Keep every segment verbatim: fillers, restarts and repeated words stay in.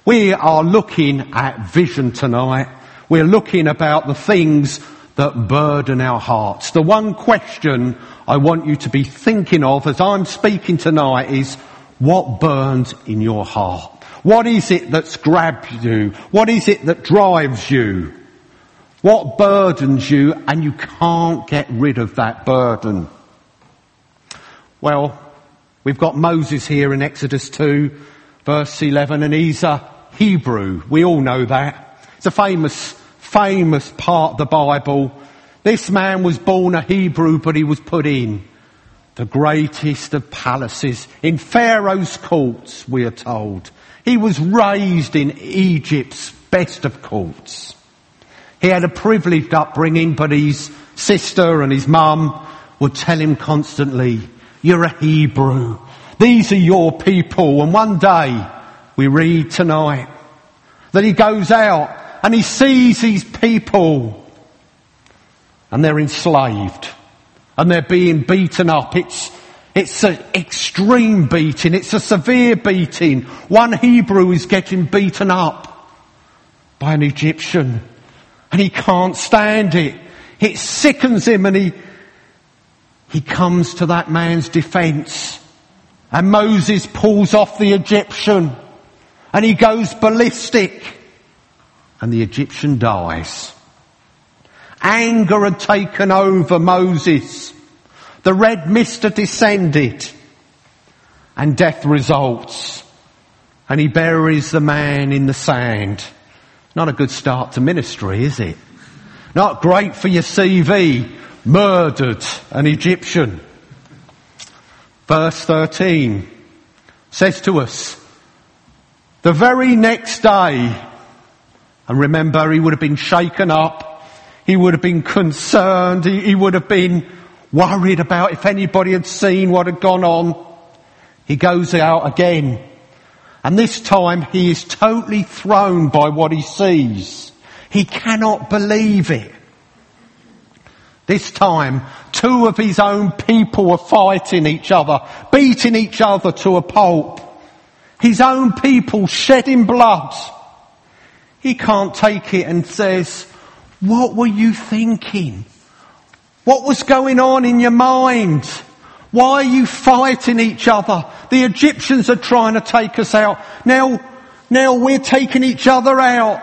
We are looking at vision tonight. We're looking about the things that burden our hearts. The one question I want you to be thinking of as I'm speaking tonight is, what burns in your heart? What is it that's grabbed you? What is it that drives you? What burdens you and you can't get rid of that burden? Well, we've got Moses here in Exodus two, verse eleven, and he's a Hebrew. We all know that. It's a famous, famous part of the Bible. This man was born a Hebrew, but he was put in the greatest of palaces, in Pharaoh's courts, we are told. He was raised in Egypt's best of courts. He had a privileged upbringing, but his sister and his mum would tell him constantly, you're a Hebrew. These are your people. And one day, we read tonight, that he goes out and he sees these people and they're enslaved and they're being beaten up. It's, it's an extreme beating. It's a severe beating. One Hebrew is getting beaten up by an Egyptian and he can't stand it. It sickens him, and he, he comes to that man's defence, and Moses pulls off the Egyptian and he goes ballistic and the Egyptian dies. Anger had taken over Moses. The red mist had descended and death results, and he buries the man in the sand. Not a good start to ministry, is it? Not great for your C V. Murdered an Egyptian. Verse thirteen says to us, the very next day, and remember, he would have been shaken up, he would have been concerned, he, he would have been worried about if anybody had seen what had gone on. He goes out again, and this time he is totally thrown by what he sees. He cannot believe it. This time, two of his own people were fighting each other, beating each other to a pulp. His own people shedding blood. He can't take it and says, what were you thinking? What was going on in your mind? Why are you fighting each other? The Egyptians are trying to take us out. Now, now we're taking each other out.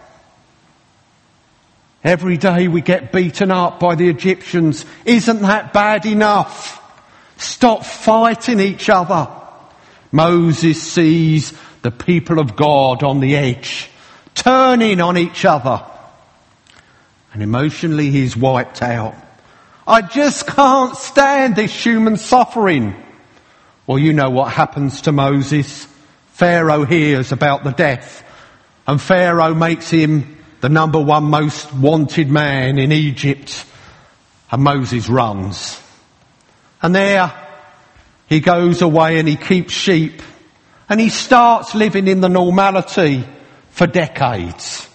Every day we get beaten up by the Egyptians. Isn't that bad enough? Stop fighting each other. Moses sees the people of God on the edge, turning on each other. And emotionally he's wiped out. I just can't stand this human suffering. Well, you know what happens to Moses. Pharaoh hears about the death, and Pharaoh makes him the number one most wanted man in Egypt, and Moses runs. And there he goes away and he keeps sheep, and he starts living in the normality for decades.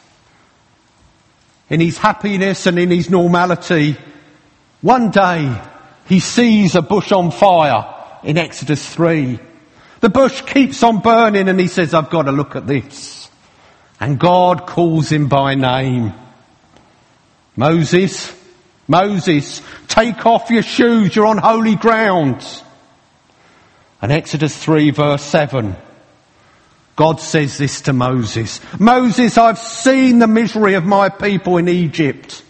In his happiness and in his normality, one day he sees a bush on fire in Exodus three. The bush keeps on burning and he says, I've got to look at this. And God calls him by name. Moses, Moses, take off your shoes, you're on holy ground. And Exodus three verse seven, God says this to Moses. Moses, I've seen the misery of my people in Egypt.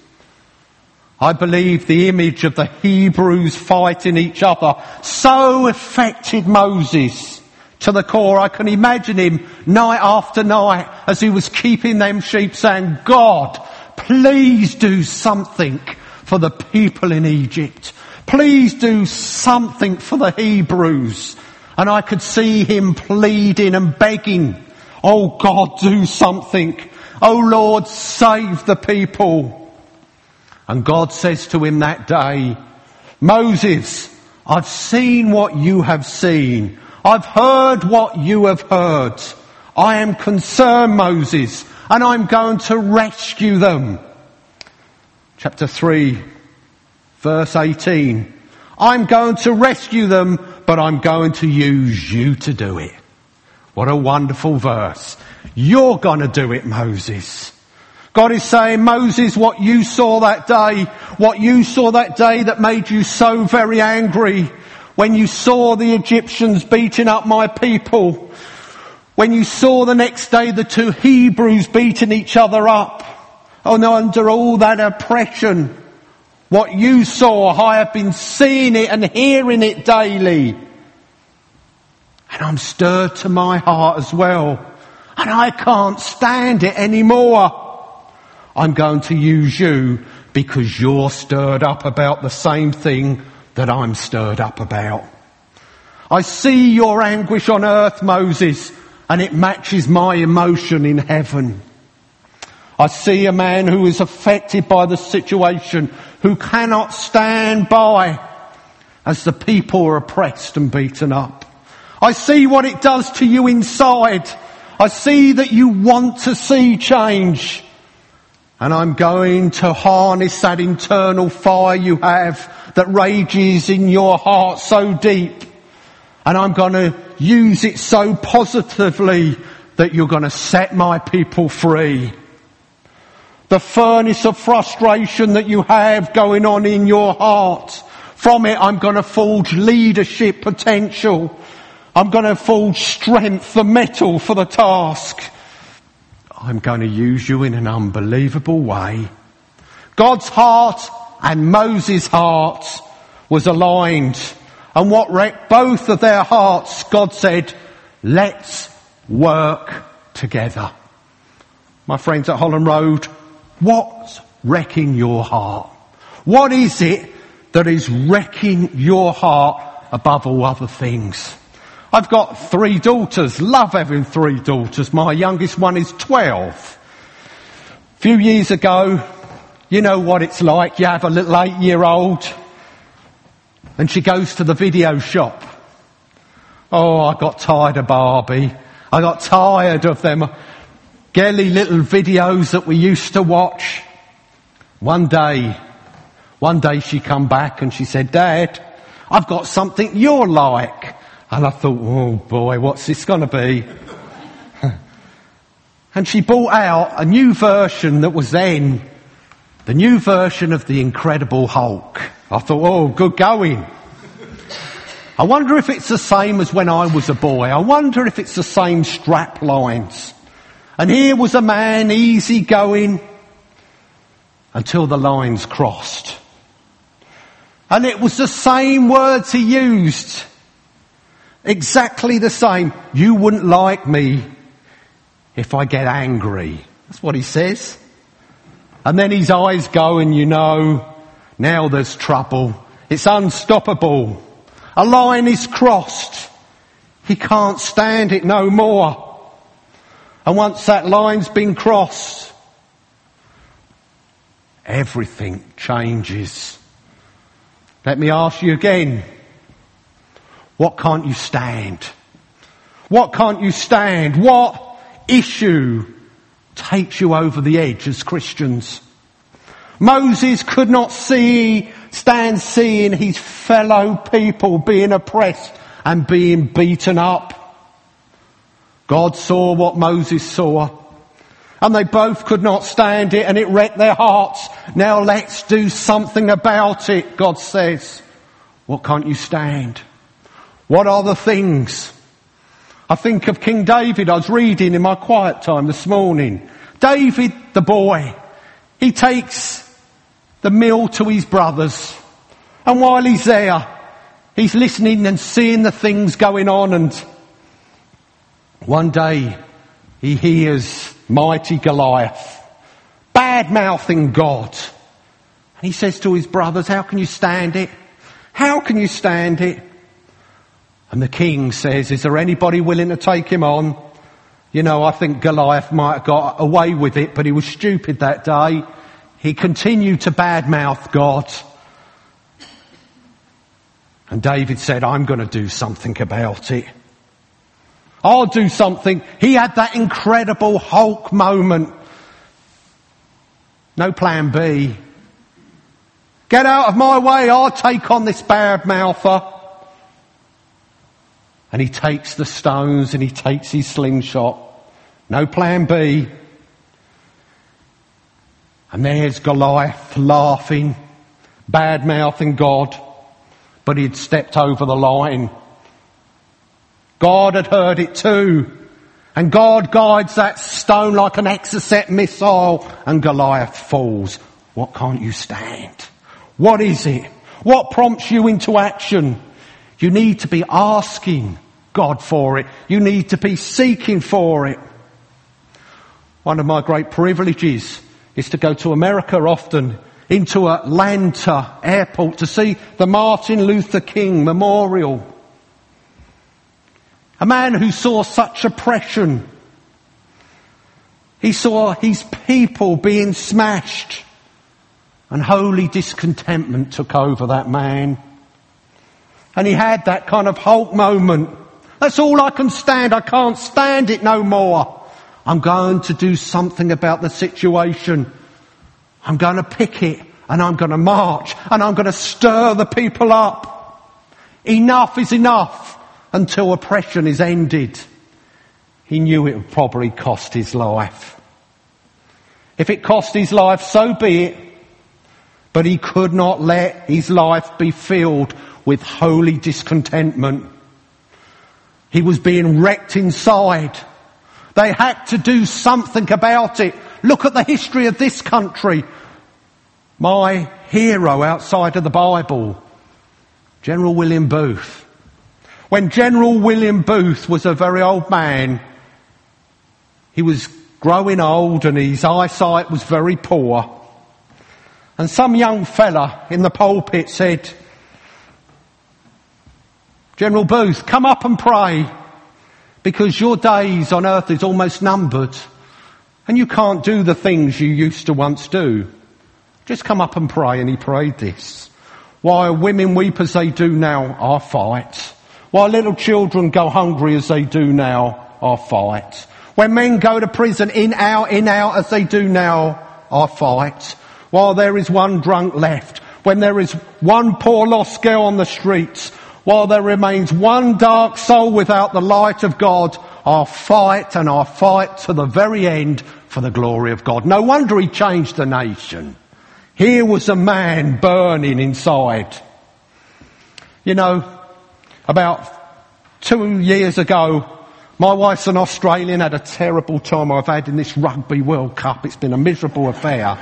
I believe the image of the Hebrews fighting each other so affected Moses to the core. I can imagine him night after night as he was keeping them sheep saying, God, please do something for the people in Egypt. Please do something for the Hebrews. And I could see him pleading and begging, oh God, do something. Oh Lord, save the people. And God says to him that day, Moses, I've seen what you have seen. I've heard what you have heard. I am concerned, Moses, and I'm going to rescue them. Chapter three, verse eighteen. I'm going to rescue them, but I'm going to use you to do it. What a wonderful verse. You're going to do it, Moses. God is saying, Moses, what you saw that day, what you saw that day that made you so very angry, when you saw the Egyptians beating up my people, when you saw the next day the two Hebrews beating each other up, and under all that oppression, what you saw, I have been seeing it and hearing it daily. And I'm stirred to my heart as well. And I can't stand it anymore. I'm going to use you because you're stirred up about the same thing that I'm stirred up about. I see your anguish on earth, Moses, and it matches my emotion in heaven. I see a man who is affected by the situation, who cannot stand by as the people are oppressed and beaten up. I see what it does to you inside. I see that you want to see change. And I'm going to harness that internal fire you have that rages in your heart so deep. And I'm going to use it so positively that you're going to set my people free. The furnace of frustration that you have going on in your heart, from it I'm going to forge leadership potential. I'm going to forge strength, the metal for the task. I'm going to use you in an unbelievable way. God's heart and Moses' heart was aligned. And what wrecked both of their hearts, God said, let's work together. My friends at Holland Road, what's wrecking your heart? What is it that is wrecking your heart above all other things? I've got three daughters, love having three daughters. My youngest one is twelve. A few years ago, you know what it's like, you have a little eight-year-old and she goes to the video shop. Oh, I got tired of Barbie. I got tired of them girly little videos that we used to watch. One day, one day she come back and she said, Dad, I've got something you're like. And I thought, oh boy, what's this going to be? And she brought out a new version that was then the new version of the Incredible Hulk. I thought, oh, good going. I wonder if it's the same as when I was a boy. I wonder if it's the same strap lines. And here was a man easy going until the lines crossed. And it was the same words he used. Exactly the same. You wouldn't like me if I get angry. That's what he says. And then his eyes go and you know, now there's trouble. It's unstoppable. A line is crossed. He can't stand it no more. And once that line's been crossed, everything changes. Let me ask you again. What can't you stand? What can't you stand? What issue takes you over the edge as Christians? Moses could not see, stand seeing his fellow people being oppressed and being beaten up. God saw what Moses saw. And they both could not stand it and it wrecked their hearts. Now let's do something about it, God says. What can't you stand? What are the things? I think of King David. I was reading in my quiet time this morning. David, the boy, he takes the meal to his brothers. And while he's there, he's listening and seeing the things going on. And one day he hears mighty Goliath bad-mouthing God. And he says to his brothers, how can you stand it? How can you stand it? And the king says, is there anybody willing to take him on? You know, I think Goliath might have got away with it, but he was stupid that day. He continued to badmouth God. And David said, I'm going to do something about it. I'll do something. He had that incredible Hulk moment. No plan B. Get out of my way, I'll take on this bad mouther. And he takes the stones and he takes his slingshot. No plan B. And there's Goliath laughing, bad-mouthing God. But he'd stepped over the line. God had heard it too. And God guides that stone like an Exocet missile, and Goliath falls. What can't you stand? What is it? What prompts you into action? You need to be asking God for it. You need to be seeking for it. One of my great privileges is to go to America often, into Atlanta airport, to see the Martin Luther King Memorial. A man who saw such oppression. He saw his people being smashed. And holy discontentment took over that man. And he had that kind of Hulk moment. That's all I can stand. I can't stand it no more. I'm going to do something about the situation. I'm going to pick it and I'm going to march and I'm going to stir the people up. Enough is enough. Until oppression is ended. He knew it would probably cost his life. If it cost his life, so be it. But he could not let his life be filled with holy discontentment. He was being wrecked inside. They had to do something about it. Look at the history of this country. My hero outside of the Bible, General William Booth. When General William Booth was a very old man, he was growing old and his eyesight was very poor. And some young fella in the pulpit said, General Booth, come up and pray, because your days on earth is almost numbered and you can't do the things you used to once do. Just come up and pray. And he prayed this. While women weep as they do now, I fight. While little children go hungry as they do now, I fight. When men go to prison, in, out, in, out as they do now, I fight. While there is one drunk left, when there is one poor lost girl on the streets, while there remains one dark soul without the light of God, I fight and I fight to the very end for the glory of God. No wonder he changed the nation. Here was a man burning inside. You know, about two years ago, my wife's an Australian, had a terrible time I've had in this Rugby World Cup. It's been a miserable affair.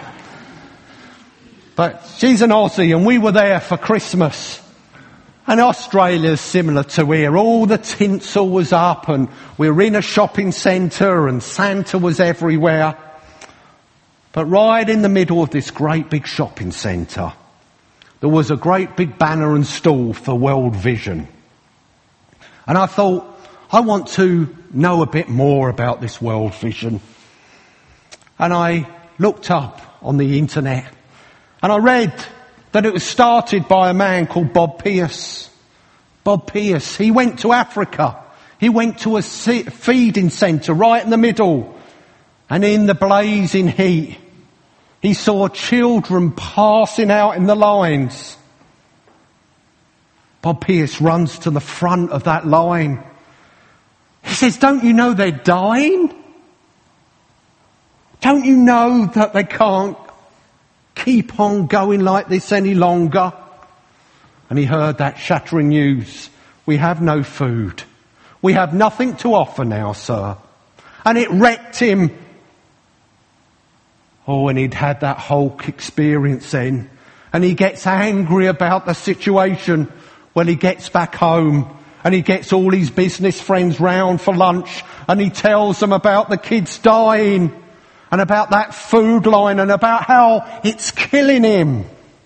But she's an Aussie and we were there for Christmas. And Australia's similar to here. All the tinsel was up and we were in a shopping centre and Santa was everywhere. But right in the middle of this great big shopping centre, there was a great big banner and stall for World Vision. And I thought, I want to know a bit more about this World Vision. And I looked up on the internet and I read that it was started by a man called Bob Pierce. Bob Pierce, he went to Africa. He went to a feeding centre right in the middle. And in the blazing heat, he saw children passing out in the lines. Bob Pierce runs to the front of that line. He says, don't you know they're dying? Don't you know that they can't keep on going like this any longer? And he heard that shattering news. We have no food. We have nothing to offer now, sir. And it wrecked him. Oh, and he'd had that Hulk experience then. And he gets angry about the situation. Well, he gets back home and he gets all his business friends round for lunch and he tells them about the kids dying and about that food line and about how it's killing him.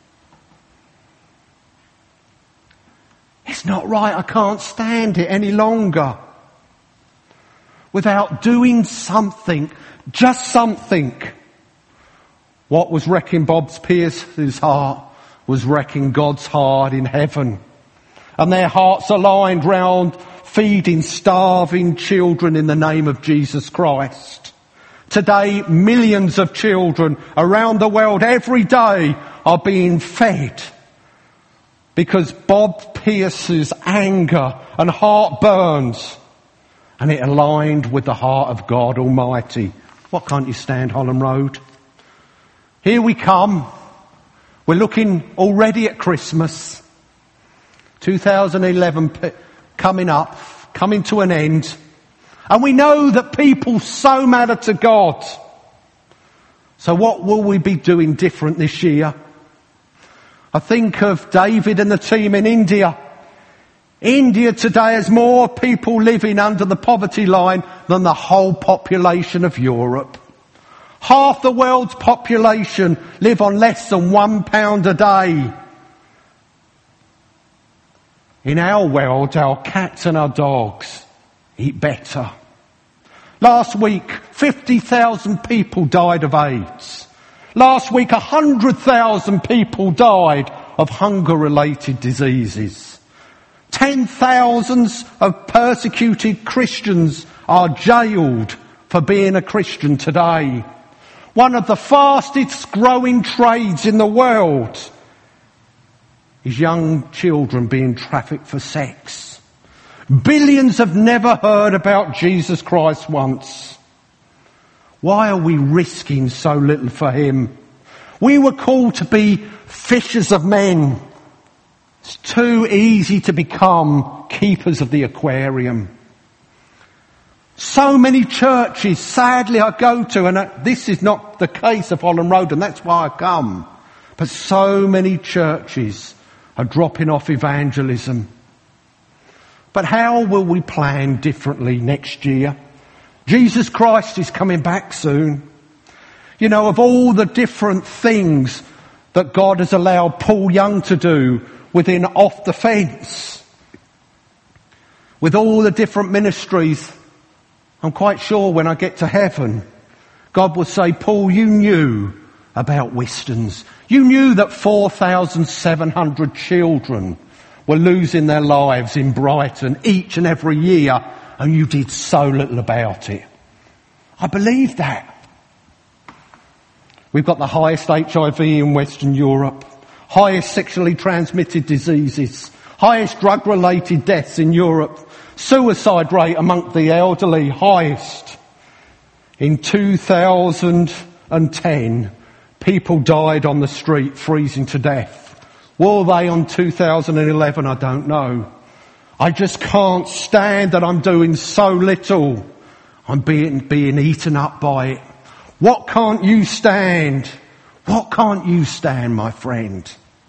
It's not right. I can't stand it any longer. Without doing something, just something. What was wrecking Bob Pierce's heart was wrecking God's heart in heaven. And their hearts aligned round feeding starving children in the name of Jesus Christ. Today, millions of children around the world every day are being fed because Bob Pierce's anger and heart burns, and it aligned with the heart of God Almighty. What can't you stand, Holland Road? Here we come. We're looking already at Christmas. two thousand eleven coming up, coming to an end. And we know that people so matter to God. So what will we be doing different this year? I think of David and the team in India. India today has more people living under the poverty line than the whole population of Europe. Half the world's population live on less than one pound a day. In our world, our cats and our dogs eat better. Last week, fifty thousand people died of AIDS. Last week, one hundred thousand people died of hunger-related diseases. Ten thousands of persecuted Christians are jailed for being a Christian today. One of the fastest growing trades in the world is young children being trafficked for sex. Billions have never heard about Jesus Christ once. Why are we risking so little for him? We were called to be fishers of men. It's too easy to become keepers of the aquarium. So many churches, sadly, I go to, and this is not the case of Holland Road, and that's why I come. But so many churches are dropping off evangelism. But how will we plan differently next year? Jesus Christ is coming back soon. You know, of all the different things that God has allowed Paul Young to do within Off the Fence, with all the different ministries, I'm quite sure when I get to heaven, God will say, Paul, you knew about Wistons. You knew that four thousand seven hundred children were losing their lives in Brighton each and every year, and you did so little about it. I believe that. We've got the highest H I V in Western Europe, highest sexually transmitted diseases, highest drug-related deaths in Europe, suicide rate among the elderly, highest. In two thousand ten, people died on the street freezing to death. Will they on two thousand eleven? I don't know. I just can't stand that I'm doing so little. I'm being, being eaten up by it. What can't you stand? What can't you stand, my friend?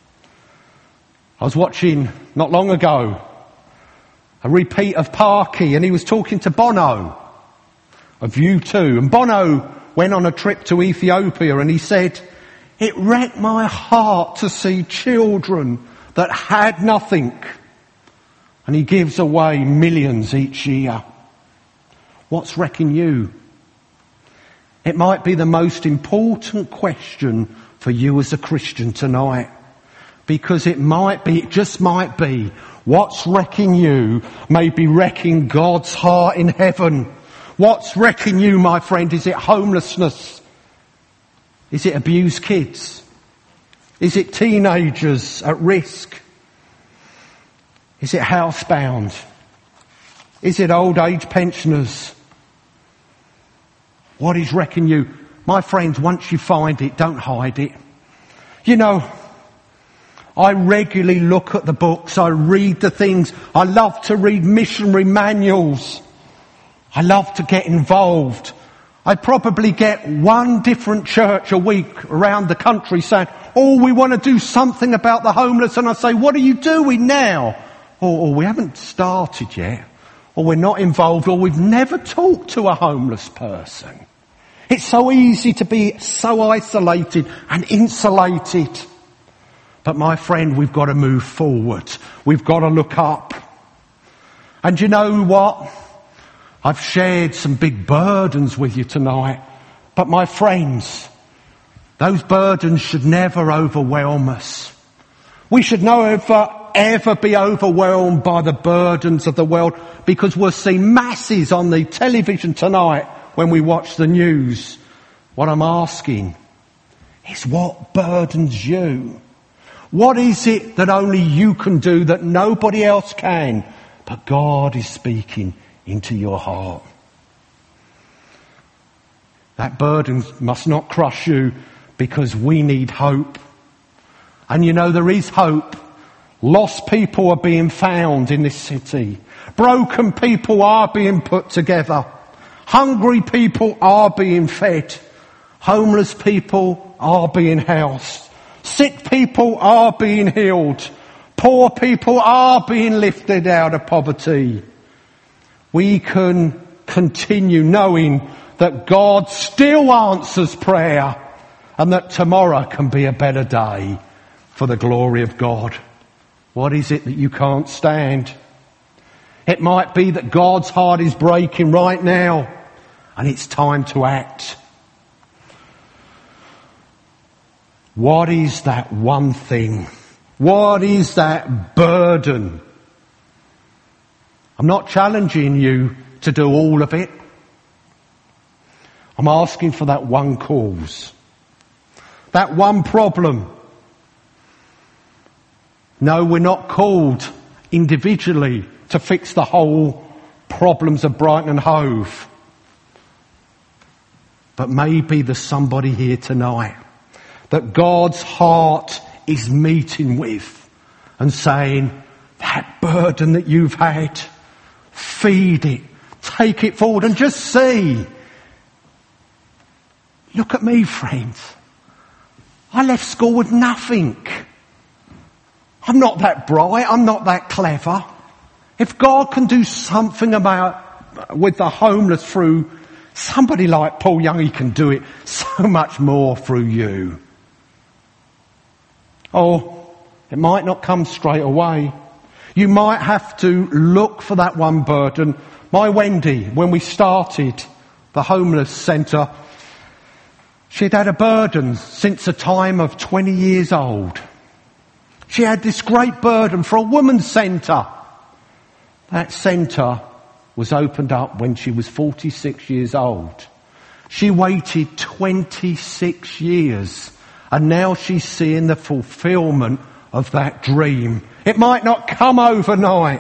I was watching, not long ago, a repeat of Parky, and he was talking to Bono of U two. And Bono went on a trip to Ethiopia, and he said, it wrecked my heart to see children that had nothing. And he gives away millions each year. What's wrecking you? It might be the most important question for you as a Christian tonight. Because it might be, it just might be, what's wrecking you may be wrecking God's heart in heaven. What's wrecking you, my friend? Is it homelessness? Is it abused kids? Is it teenagers at risk? Is it housebound? Is it old age pensioners? What is wrecking you? My friends, once you find it, don't hide it. You know, I regularly look at the books, I read the things, I love to read missionary manuals. I love to get involved. I probably get one different church a week around the country saying, oh, we want to do something about the homeless. And I say, what are you doing now? Or, or we haven't started yet. Or we're not involved. Or we've never talked to a homeless person. It's so easy to be so isolated and insulated. But my friend, we've got to move forward. We've got to look up. And you know what? I've shared some big burdens with you tonight. But my friends, those burdens should never overwhelm us. We should never, ever be overwhelmed by the burdens of the world, because we'll see masses on the television tonight when we watch the news. What I'm asking is, what burdens you? What is it that only you can do that nobody else can? But God is speaking into your heart. That burden must not crush you, because we need hope. And you know, there is hope. Lost people are being found in this city. Broken people are being put together. Hungry people are being fed. Homeless people are being housed. Sick people are being healed. Poor people are being lifted out of poverty. We can continue knowing that God still answers prayer, and that tomorrow can be a better day for the glory of God. What is it that you can't stand? It might be that God's heart is breaking right now, and it's time to act. What is that one thing? What is that burden? I'm not challenging you to do all of it. I'm asking for that one cause. That one problem. No, we're not called individually to fix the whole problems of Brighton and Hove. But maybe there's somebody here tonight that God's heart is meeting with and saying, that burden that you've had, feed it, take it forward and just see. Look at me, friends. I left school with nothing. I'm not that bright. I'm not that clever. If God can do something about with the homeless through somebody like Paul Young, he can do it so much more through you. Oh, it might not come straight away. You might have to look for that one burden. My Wendy, when we started the homeless centre, she'd had a burden since the time of twenty years old. She had this great burden for a women's centre. That centre was opened up when she was forty-six years old. She waited twenty-six years, and now she's seeing the fulfilment of that dream. It might not come overnight.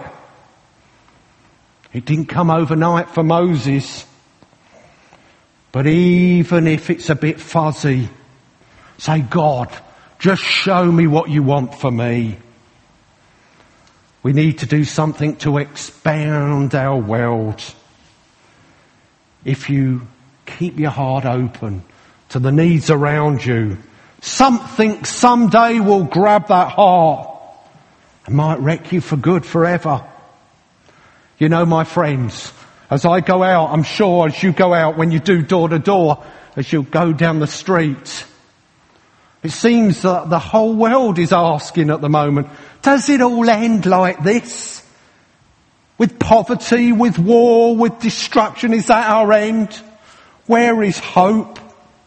It didn't come overnight for Moses. But even if it's a bit fuzzy, say, God, just show me what you want for me. We need to do something to expand our world. If you keep your heart open to the needs around you, something someday will grab that heart and might wreck you for good forever. You know, my friends, as I go out, I'm sure as you go out, when you do door to door, as you go down the street, it seems that the whole world is asking at the moment, does it all end like this? With poverty, with war, with destruction, is that our end? Where is hope?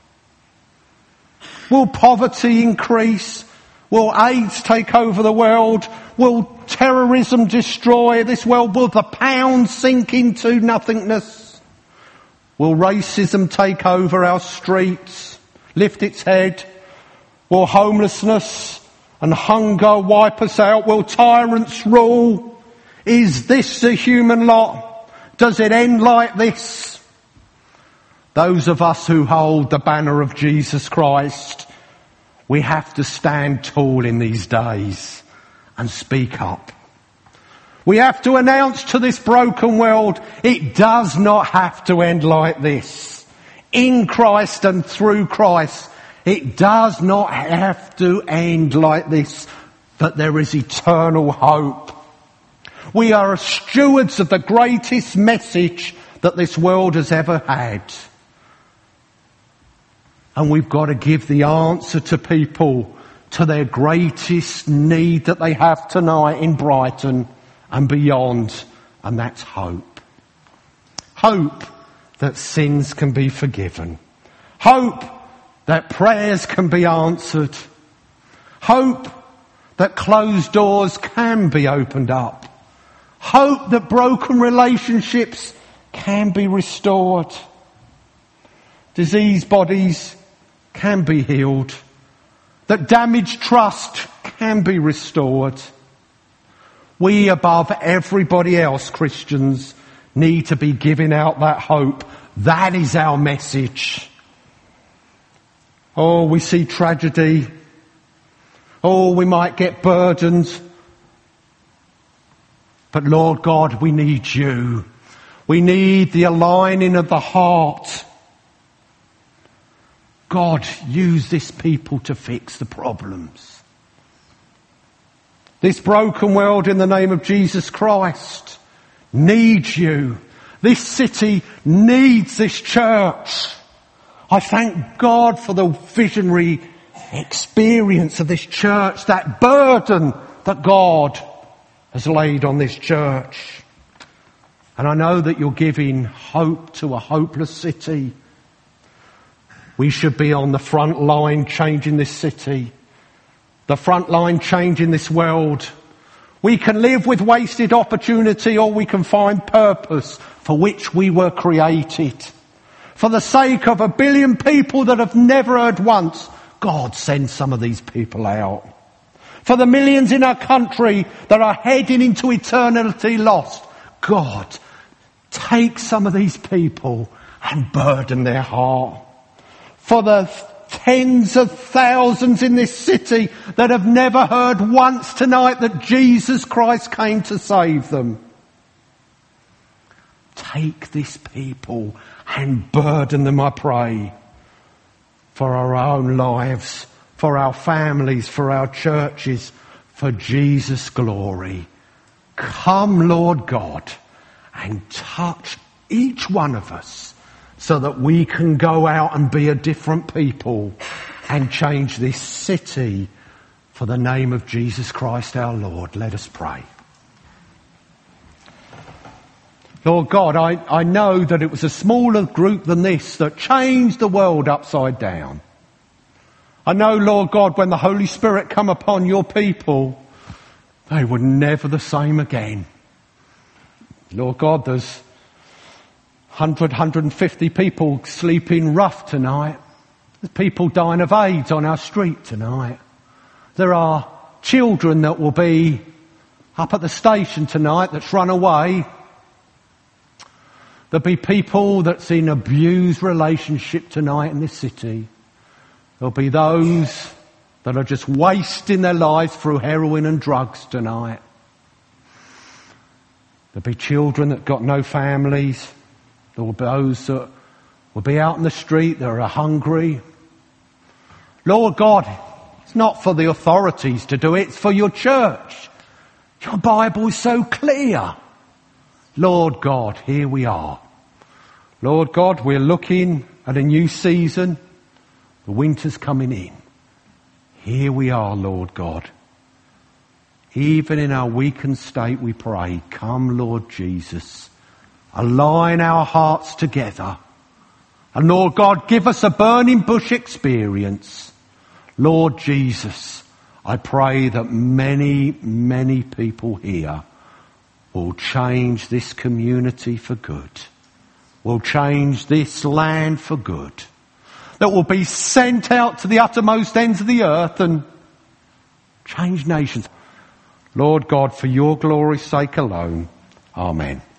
Will poverty increase? Will AIDS take over the world? Will terrorism destroy this world? Will the pound sink into nothingness? Will racism take over our streets, lift its head? Will homelessness and hunger wipe us out? Will tyrants rule? Is this the human lot? Does it end like this? Those of us who hold the banner of Jesus Christ, we have to stand tall in these days and speak up. We have to announce to this broken world, it does not have to end like this. In Christ and through Christ, it does not have to end like this, but there is eternal hope. We are stewards of the greatest message that this world has ever had. And we've got to give the answer to people to their greatest need that they have tonight in Brighton and beyond, and that's hope. Hope that sins can be forgiven. Hope that prayers can be answered. Hope that closed doors can be opened up. Hope that broken relationships can be restored. Diseased bodies can be healed. That damaged trust can be restored. We, above everybody else, Christians, need to be giving out that hope. That is our message. Oh, we see tragedy. Oh, we might get burdened. But Lord God, we need you. We need the aligning of the heart. God, use this people to fix the problems. This broken world, in the name of Jesus Christ, needs you. This city needs this church. I thank God for the visionary experience of this church, that burden that God has laid on this church. And I know that you're giving hope to a hopeless city. We should be on the front line changing this city, the front line changing this world. We can live with wasted opportunity, or we can find purpose for which we were created. For the sake of a billion people that have never heard once, God, send some of these people out. For the millions in our country that are heading into eternity lost, God, take some of these people and burden their heart. For the tens of thousands in this city that have never heard once tonight that Jesus Christ came to save them, take this people and burden them, I pray, for our own lives, for our families, for our churches, for Jesus' glory. Come, Lord God, and touch each one of us so that we can go out and be a different people and change this city for the name of Jesus Christ our Lord. Let us pray. Lord God, I, I know that it was a smaller group than this that changed the world upside down. I know, Lord God, when the Holy Spirit come upon your people, they were never the same again. Lord God, there's one hundred, one hundred fifty people sleeping rough tonight. There's people dying of AIDS on our street tonight. There are children that will be up at the station tonight that's run away. There'll be people that's in abused relationship tonight in this city. There'll be those that are just wasting their lives through heroin and drugs tonight. There'll be children that got no families. There will be those that will be out in the street that are hungry. Lord God, it's not for the authorities to do it, it's for your church. Your Bible is so clear. Lord God, here we are. Lord God, we're looking at a new season. The winter's coming in. Here we are, Lord God. Even in our weakened state, we pray, come, Lord Jesus. Align our hearts together. And Lord God, give us a burning bush experience. Lord Jesus, I pray that many, many people here will change this community for good. Will change this land for good. That will be sent out to the uttermost ends of the earth and change nations. Lord God, for your glory's sake alone. Amen.